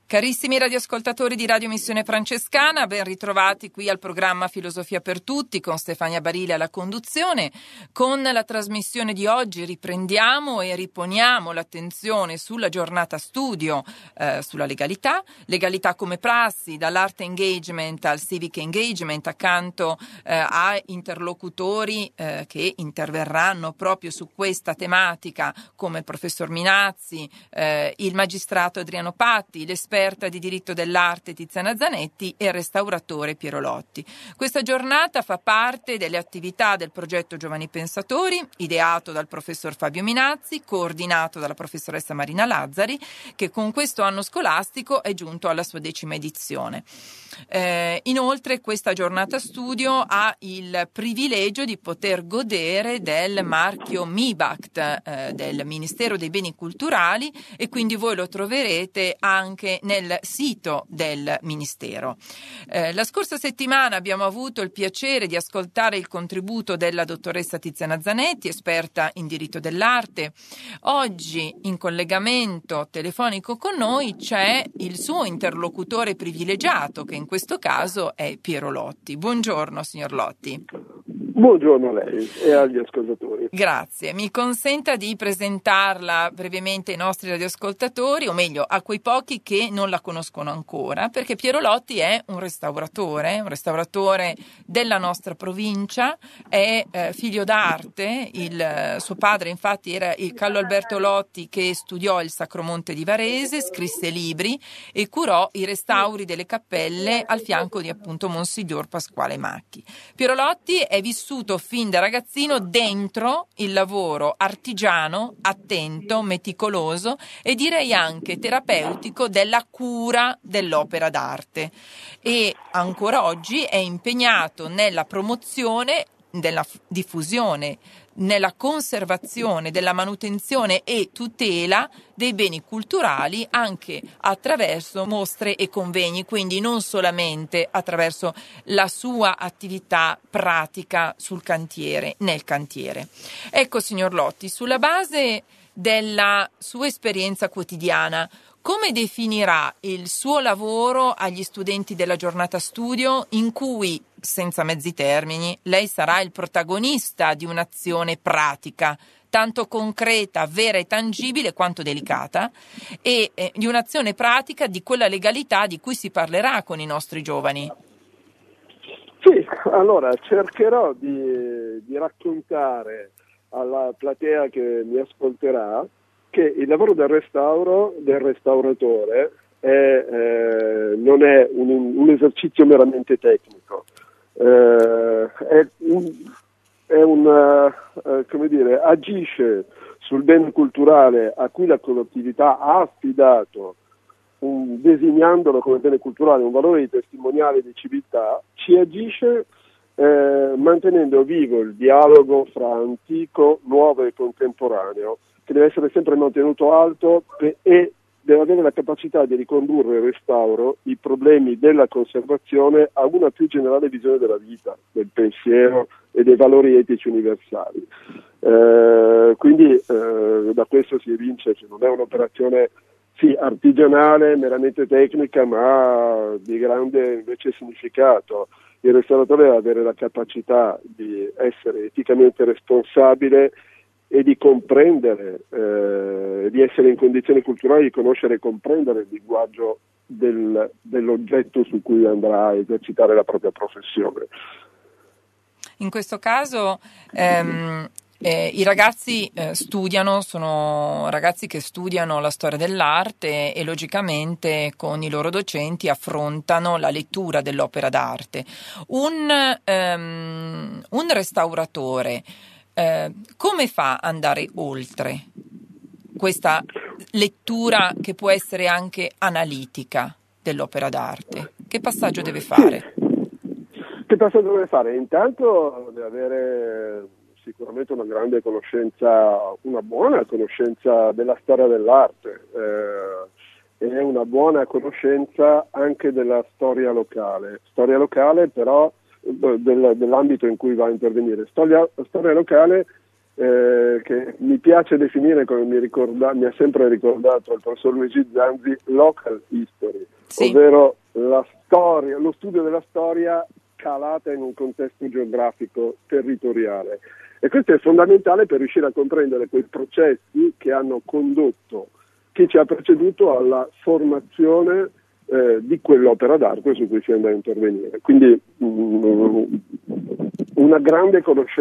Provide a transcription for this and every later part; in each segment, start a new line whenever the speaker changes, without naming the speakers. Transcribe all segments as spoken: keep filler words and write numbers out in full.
Carissimi radioascoltatori di Radio Missione Francescana, ben ritrovati qui al programma Filosofia per Tutti con Stefania Barile alla conduzione. Con la trasmissione di oggi riprendiamo e riponiamo l'attenzione sulla giornata studio, eh, sulla legalità, legalità come prassi, dall'art engagement al civic engagement, accanto eh, a interlocutori eh, che interverranno proprio su questa tematica come il professor Minazzi, eh, il magistrato Adriano Patti, l'esperto di diritto dell'arte Tiziana Zanetti e il restauratore Piero Lotti. Questa giornata fa parte delle attività del progetto Giovani Pensatori, ideato dal professor Fabio Minazzi, coordinato dalla professoressa Marina Lazzari, che con questo anno scolastico è giunto alla sua decima edizione. Eh, inoltre questa giornata studio ha il privilegio di poter godere del marchio MIBACT eh, del Ministero dei Beni Culturali, e quindi voi lo troverete anche nel sito del Ministero. Eh, la scorsa settimana abbiamo avuto il piacere di ascoltare il contributo della dottoressa Tiziana Zanetti, esperta in diritto dell'arte. Oggi in collegamento telefonico con noi c'è il suo interlocutore privilegiato, che in questo caso è Piero Lotti. Buongiorno signor Lotti.
Buongiorno a lei e agli ascoltatori.
Grazie. Mi consenta di presentarla brevemente ai nostri radioascoltatori, o meglio a quei pochi che non la conoscono ancora, perché Piero Lotti è un restauratore, un restauratore della nostra provincia, è eh, figlio d'arte, il eh, suo padre infatti era il Carlo Alberto Lotti, che studiò il Sacromonte di Varese, scrisse libri e curò i restauri delle cappelle al fianco di appunto Monsignor Pasquale Macchi. Piero Lotti è vissuto fin da ragazzino dentro il lavoro artigiano, attento, meticoloso e direi anche terapeutico della cura dell'opera d'arte, e ancora oggi è impegnato nella promozione, della diffusione, nella conservazione, della manutenzione e tutela dei beni culturali anche attraverso mostre e convegni, quindi non solamente attraverso la sua attività pratica sul cantiere, nel cantiere. Ecco signor Lotti, sulla base della sua esperienza quotidiana, come definirà il suo lavoro agli studenti della giornata studio, in cui, senza mezzi termini, lei sarà il protagonista di un'azione pratica, tanto concreta, vera e tangibile quanto delicata, e eh, di un'azione pratica di quella legalità di cui si parlerà con i nostri giovani?
Sì, allora cercherò di, di raccontare alla platea che mi ascolterà che il lavoro del restauro, del restauratore, è, eh, non è un, un esercizio meramente tecnico, eh, è un, è un uh, come dire, agisce sul bene culturale a cui la collettività ha affidato, un, designandolo come bene culturale, un valore di testimoniale di civiltà, ci agisce eh, mantenendo vivo il dialogo fra antico, nuovo e contemporaneo, che deve essere sempre mantenuto alto e deve avere la capacità di ricondurre il restauro, i problemi della conservazione a una più generale visione della vita, del pensiero e dei valori etici universali. Eh, quindi eh, da questo si evince che non è un'operazione sì, artigianale, meramente tecnica, ma di grande invece significato. Il restauratore deve avere la capacità di essere eticamente responsabile e di comprendere, eh, di essere in condizioni culturali di conoscere e comprendere il linguaggio del, dell'oggetto su cui andrà a esercitare la propria professione.
In questo caso ehm, eh, i ragazzi eh, studiano, sono ragazzi che studiano la storia dell'arte e logicamente con i loro docenti affrontano la lettura dell'opera d'arte. Un, ehm, un restauratore Eh, come fa ad andare oltre questa lettura che può essere anche analitica dell'opera d'arte? Che passaggio deve fare?
Che passaggio deve fare? Intanto deve avere sicuramente una grande conoscenza, una buona conoscenza della storia dell'arte eh, e una buona conoscenza anche della storia locale. Storia locale però del, dell'ambito in cui va a intervenire. Storia, storia locale eh, che mi piace definire, come mi, ricorda, mi ha sempre ricordato il professor Luigi Zanzi, local history,
sì.
ovvero la storia, lo studio della storia calata in un contesto geografico territoriale. E questo è fondamentale per riuscire a comprendere quei processi che hanno condotto chi ci ha preceduto alla formazione eh, di quell'opera d'arte su cui si andrà a intervenire. Quindi mh, una grande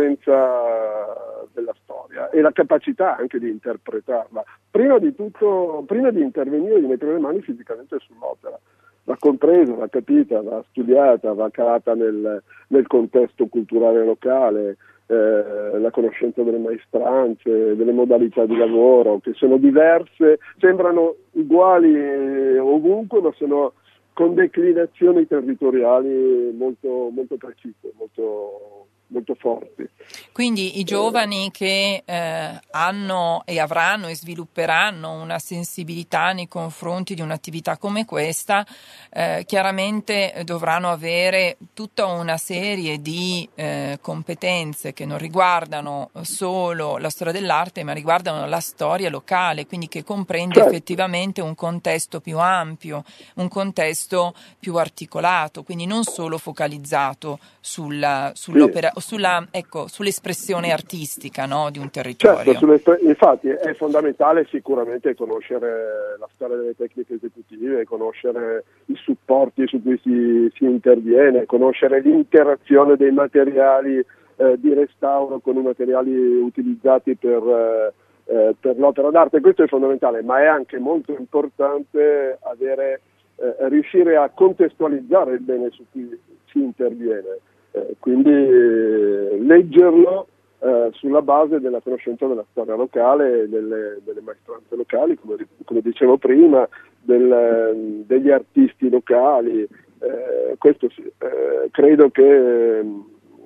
conoscenza della storia e la capacità anche di interpretarla. Prima di tutto, prima di intervenire, di mettere le mani fisicamente sull'opera. Va compresa, va capita, va studiata, va calata nel, nel contesto culturale locale, eh, la conoscenza delle maestranze, delle modalità di lavoro, che sono diverse, sembrano uguali ovunque, ma sono con declinazioni territoriali molto, molto precise, molto, molto forti.
Quindi i giovani che eh, hanno e avranno e svilupperanno una sensibilità nei confronti di un'attività come questa, eh, chiaramente dovranno avere tutta una serie di eh, competenze che non riguardano solo la storia dell'arte, ma riguardano la storia locale, quindi che comprende
Certo.
effettivamente un contesto più ampio, un contesto più articolato, quindi non solo focalizzato sulla, sull'opera,
Sì.
sulla, ecco, sull'espressione artistica, no, di un territorio.
Certo, sulle, infatti è fondamentale sicuramente conoscere la storia delle tecniche esecutive, conoscere i supporti su cui si, si interviene, conoscere l'interazione dei materiali eh, di restauro con i materiali utilizzati per, eh, per l'opera d'arte. Questo è fondamentale, ma è anche molto importante avere, eh, riuscire a contestualizzare il bene su cui si interviene. Eh, quindi eh, leggerlo eh, sulla base della conoscenza della storia locale, delle, delle maestranze locali, come, come dicevo prima, del, degli artisti locali. Eh, questo sì. Eh, credo che eh,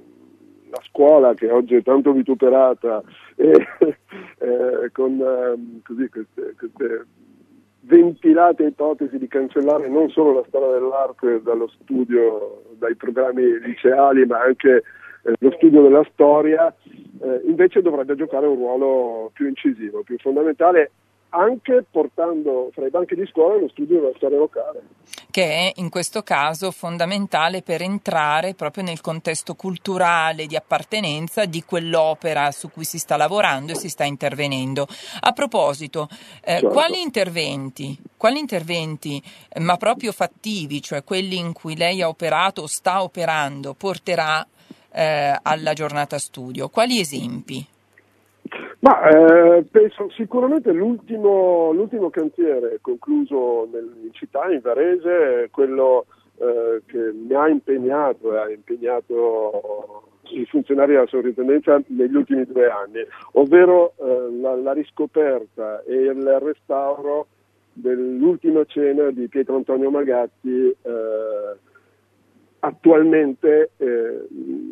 la scuola, che oggi è tanto vituperata eh, eh, con eh, così queste, queste ventilate ipotesi di cancellare non solo la storia dell'arte dallo studio, dai programmi liceali, ma anche eh, lo studio della storia, eh, invece dovrebbe giocare un ruolo più incisivo, più fondamentale, anche portando fra i banchi di scuola lo studio della storia locale.
Che è in questo caso fondamentale per entrare proprio nel contesto culturale di appartenenza di quell'opera su cui si sta lavorando e si sta intervenendo. A proposito, eh,
Certo.
quali interventi, quali interventi, eh, ma proprio fattivi, cioè quelli in cui lei ha operato o sta operando, porterà eh, alla giornata studio? Quali esempi?
Ma eh, penso sicuramente l'ultimo, l'ultimo cantiere concluso nel, in città, in Varese, è quello eh, che mi ha impegnato e ha impegnato i funzionari della sovrintendenza negli ultimi due anni, ovvero eh, la, la riscoperta e il restauro dell'ultima cena di Pietro Antonio Magatti, eh, attualmente eh,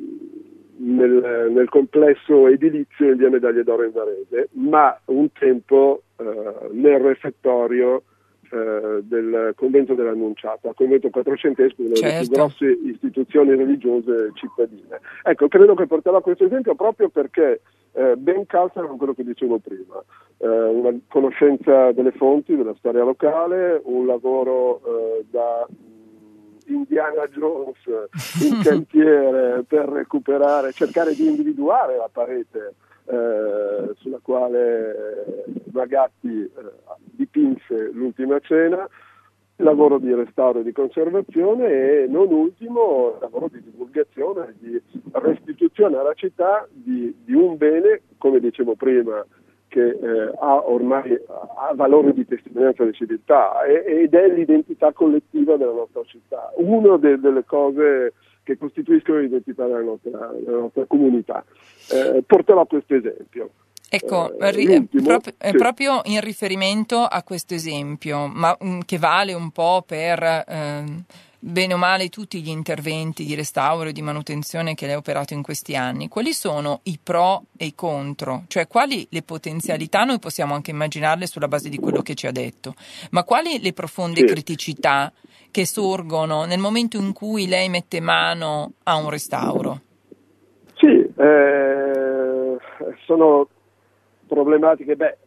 Nel, nel complesso edilizio in via Medaglie d'Oro in Varese, ma un tempo eh, nel refettorio eh, del convento dell'Annunciata, convento quattrocentesco, una delle
Certo.
più grosse istituzioni religiose cittadine. Ecco, credo che porterò questo esempio proprio perché eh, ben calza con quello che dicevo prima, eh, una conoscenza delle fonti, della storia locale, un lavoro eh, da Indiana Jones in cantiere per recuperare, cercare di individuare la parete eh, sulla quale Magatti eh, dipinse l'ultima cena, lavoro di restauro e di conservazione e non ultimo lavoro di divulgazione, di restituzione alla città di, di un bene, come dicevo prima, che eh, ha ormai ha valore di testimonianza di civiltà e, ed è l'identità collettiva della nostra città, una de, delle cose che costituiscono l'identità della nostra, della nostra comunità. Eh, porterò questo esempio.
Ecco,
Eh,
ri- prop-
sì.
proprio in riferimento a questo esempio, ma mh, che vale un po' per ehm, bene o male tutti gli interventi di restauro e di manutenzione che lei ha operato in questi anni, quali sono i pro e i contro? Cioè quali le potenzialità, noi possiamo anche immaginarle sulla base di quello che ci ha detto, ma quali le profonde
Sì.
criticità che sorgono nel momento in cui lei mette mano a un restauro?
Sì, eh, sono problematiche, beh,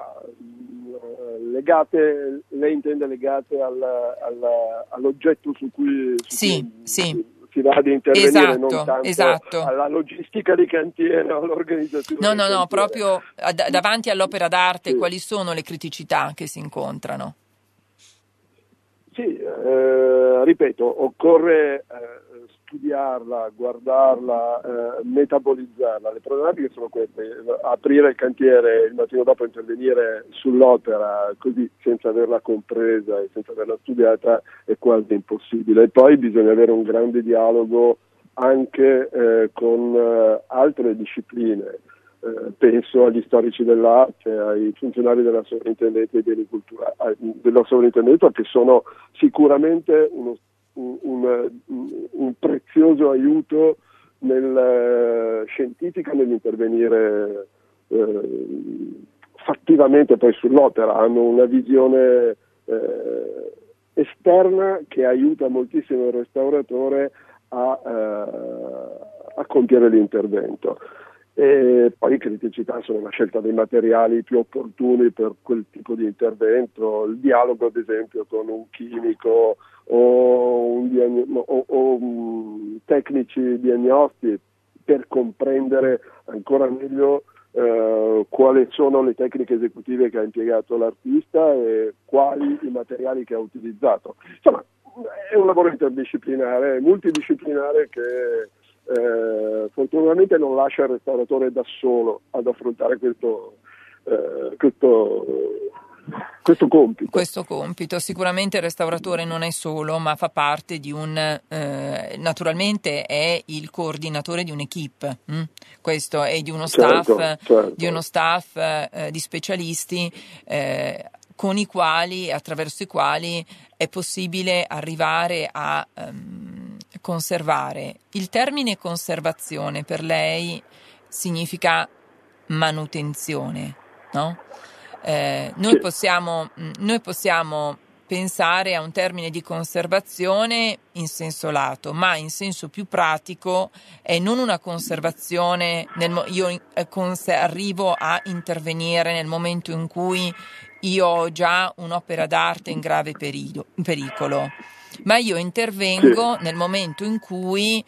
legate, lei intende legate al, al, all'oggetto su cui, su
sì,
cui
sì.
si va ad intervenire,
esatto,
non tanto
esatto.
alla logistica di cantiere o all'organizzazione
no
del
no no
cantiere.
proprio ad, davanti all'opera d'arte,
sì.
quali sono le criticità che si incontrano?
Sì, eh, ripeto, occorre eh, studiarla, guardarla, eh, metabolizzarla. Le problematiche sono queste: aprire il cantiere il mattino dopo, intervenire sull'opera così senza averla compresa e senza averla studiata è quasi impossibile. E poi bisogna avere un grande dialogo anche eh, con eh, altre discipline. Eh, penso agli storici dell'arte, ai funzionari della sovrintendenza dei beni culturali, della sovrintendenza, che sono sicuramente uno, un, un, un prezioso aiuto nel uh, scientifico nell'intervenire eh, fattivamente poi sull'opera. Hanno una visione eh, esterna che aiuta moltissimo il restauratore a, uh, a compiere l'intervento. E poi criticità sono la scelta dei materiali più opportuni per quel tipo di intervento, il dialogo ad esempio con un chimico o, un diagno- o, o um, tecnici diagnosti per comprendere ancora meglio eh, quali sono le tecniche esecutive che ha impiegato l'artista e quali i materiali che ha utilizzato. Insomma, è un lavoro interdisciplinare, multidisciplinare che Eh, fortunatamente non lascia il restauratore da solo ad affrontare questo, eh, questo, questo compito.
Questo compito. Sicuramente il restauratore non è solo, ma fa parte di un, eh, naturalmente è il coordinatore di un'equipe, hm? Questo è di uno staff,
certo, certo.
di uno staff eh, di specialisti eh, con i quali, attraverso i quali è possibile arrivare a um, conservare. Il termine conservazione per lei significa manutenzione, no? Eh, noi,
sì.
possiamo, noi possiamo pensare a un termine di conservazione in senso lato, ma in senso più pratico è non una conservazione, nel, io eh, cons- arrivo a intervenire nel momento in cui io ho già un'opera d'arte in grave pericolo, pericolo. ma io intervengo
sì.
nel momento in cui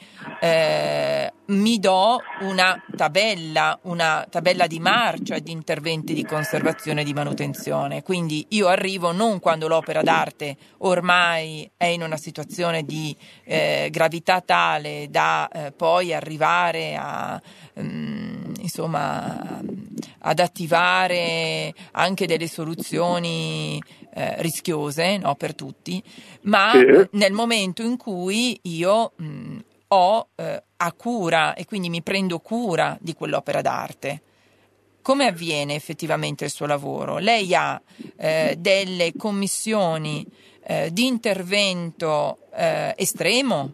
eh, mi do una tabella, una tabella di marcia di interventi di conservazione e di manutenzione. Quindi io arrivo non quando l'opera d'arte ormai è in una situazione di eh, gravità tale da eh, poi arrivare a um, insomma ad attivare anche delle soluzioni eh, rischiose, no, per tutti, ma
sì.
eh, nel momento in cui io mh, ho eh, a cura e quindi mi prendo cura di quell'opera d'arte. Come avviene effettivamente il suo lavoro? Lei ha eh, delle commissioni eh, di intervento eh, estremo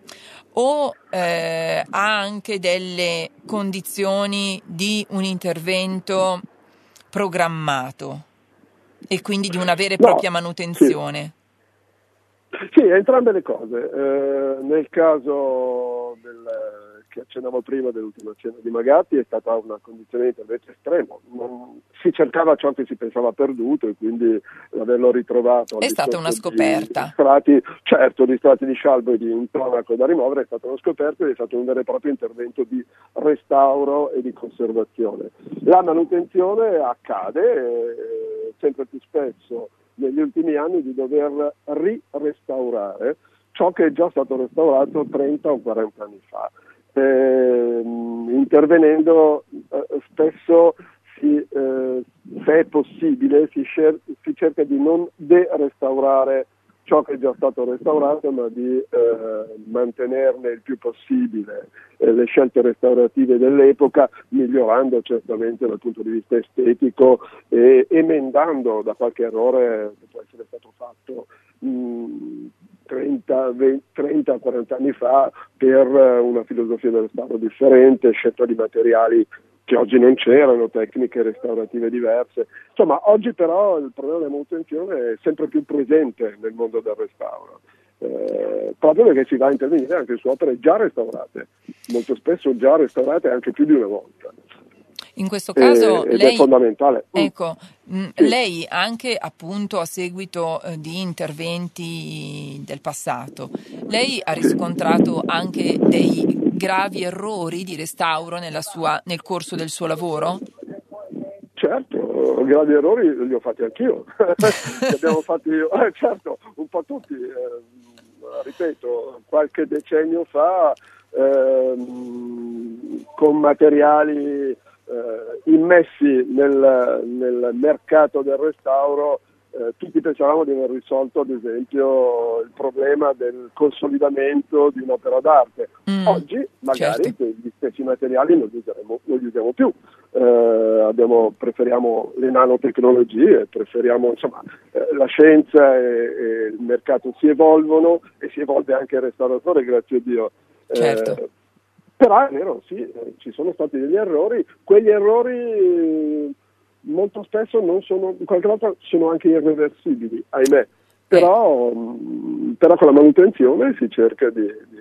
o eh, ha anche delle condizioni di un intervento programmato e quindi di una vera e propria
No,
manutenzione?
Sì. Sì, entrambe le cose. Eh, nel caso del, che accennavo prima dell'ultima cena di Magatti è stata una condizione di intervento estremo. Non, si cercava ciò che si pensava perduto e quindi averlo ritrovato al
È stata una
di
scoperta.
strati, certo, di strati di scialbo e di intonaco da rimuovere, è stata una scoperta ed è stato un vero e proprio intervento di restauro e di conservazione. La manutenzione accade eh, sempre più spesso negli ultimi anni di dover ri-restaurare ciò che è già stato restaurato trenta o quaranta anni fa, eh, intervenendo eh, spesso si, eh, se è possibile si, scer- si cerca di non de-restaurare ciò che è già stato restaurato, ma di eh, mantenerne il più possibile eh, le scelte restaurative dell'epoca, migliorando certamente dal punto di vista estetico e emendando da qualche errore che può essere stato fatto mh, trenta quaranta anni fa per una filosofia del restauro differente, scelta di materiali che oggi non c'erano, tecniche restaurative diverse. Insomma, oggi però il problema della manutenzione è sempre più presente nel mondo del restauro, eh, proprio perché si va a intervenire anche su opere già restaurate, molto spesso già restaurate anche più di una volta.
In questo caso
ed
lei,
è fondamentale.
Ecco, mh,
Sì.
lei anche appunto a seguito eh, di interventi del passato, lei ha riscontrato anche dei gravi errori di restauro nella sua, nel corso del suo lavoro?
Certo, gravi errori li ho fatti anch'io, li abbiamo fatti eh, certo, un po' tutti, eh, ripeto, qualche decennio fa ehm, con materiali eh, immessi nel, nel mercato del restauro, eh, tutti pensavamo di aver risolto ad esempio il problema del consolidamento di un'opera d'arte.
Mm,
Oggi magari
certo.
gli stessi materiali non li useremo, non li usiamo più. Eh, abbiamo, preferiamo le nanotecnologie, preferiamo insomma eh, la scienza e, e il mercato si evolvono e si evolve anche il restauratore, grazie a Dio. Eh,
Certo.
Però è vero, sì, eh, ci sono stati degli errori, quegli errori eh, molto spesso non sono, qualche volta sono anche irreversibili, ahimè, però,
Eh.
mh, però con la manutenzione si cerca di, di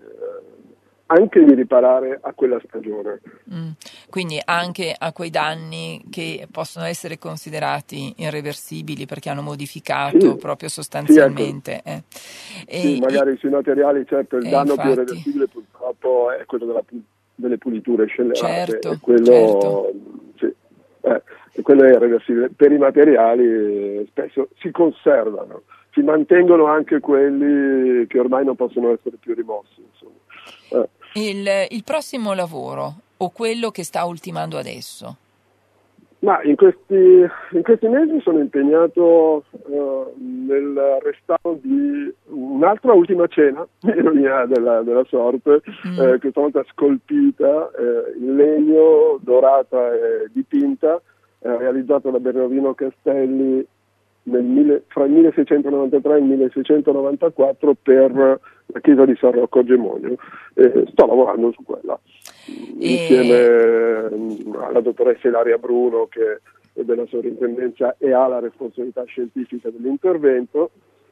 anche di riparare a quella stagione.
Mm. Quindi anche a quei danni che possono essere considerati irreversibili perché hanno modificato
Sì,
proprio
sì, ecco.
sostanzialmente. Eh. E,
Sì, magari sui materiali, certo, il
eh,
danno più
infatti.
irreversibile purtroppo è quello della, delle puliture scellerate,
Certo,
e quello,
certo.
sì, eh, e quello è irreversibile. Per i materiali eh, spesso si conservano, si mantengono anche quelli che ormai non possono essere più rimossi, insomma. Eh.
Il, il prossimo lavoro o quello che sta ultimando adesso?
Ma in questi, in questi mesi sono impegnato uh, nel restauro di un'altra ultima cena, ironia della, della sorte, mm. eh, questa volta scolpita eh, in legno, dorata e dipinta, eh, realizzata da Bernardino Castelli nel mille, fra il milleseicentonovantatré e il milleseicentonovantaquattro per la chiesa di San Rocco a Gemonio. Eh, sto lavorando su quella. E... insieme alla dottoressa Ilaria Bruno, che è della sovrintendenza e ha la responsabilità scientifica dell'intervento,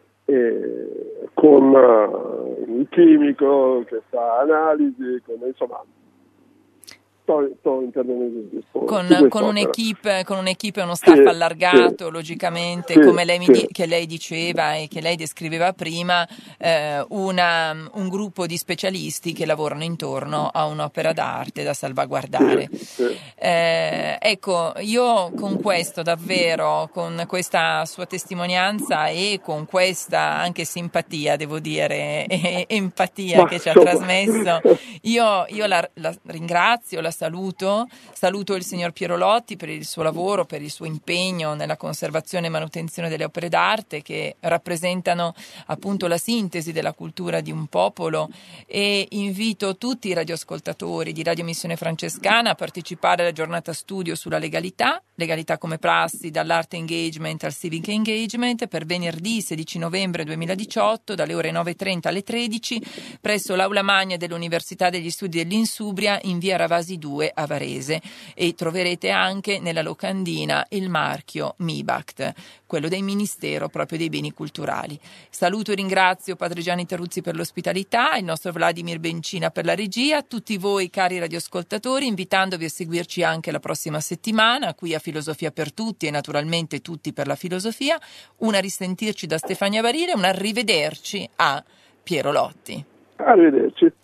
e con uh, un chimico che fa analisi, con, insomma sto, sto intervenendo
con,
su
con un'equipe, con un'equipe e uno staff
sì,
allargato,
sì,
logicamente,
sì,
come lei mi
sì.
di, che lei diceva e che lei descriveva prima, eh, una, un gruppo di specialisti che lavorano intorno a un'opera d'arte da salvaguardare.
Sì, sì.
Eh, ecco, io con questo davvero, con questa sua testimonianza e con questa anche simpatia, devo dire, e empatia
Ma,
che ci ha
insomma.
trasmesso, io, io la, la ringrazio, la saluto, saluto il signor Piero Lotti per il suo lavoro, per il suo impegno nella conservazione e manutenzione delle opere d'arte che rappresentano appunto la sintesi della cultura di un popolo, e invito tutti i radioascoltatori di Radio Missione Francescana a partecipare alla giornata studio sulla legalità, legalità come prassi, dall'art engagement al civic engagement, per venerdì sedici novembre duemiladiciotto dalle ore nove e trenta alle tredici presso l'Aula Magna dell'Università degli Studi dell'Insubria in via Ravasi due a Varese, e troverete anche nella locandina il marchio MIBACT, quello del Ministero proprio dei Beni Culturali. Saluto e ringrazio Padre Gianni Terruzzi per l'ospitalità, il nostro Vladimir Bencina per la regia, tutti voi cari radioascoltatori, invitandovi a seguirci anche la prossima settimana qui a Filosofia per Tutti e naturalmente Tutti per la Filosofia. Un a risentirci da Stefania Barile, un arrivederci a Piero Lotti.
Arrivederci.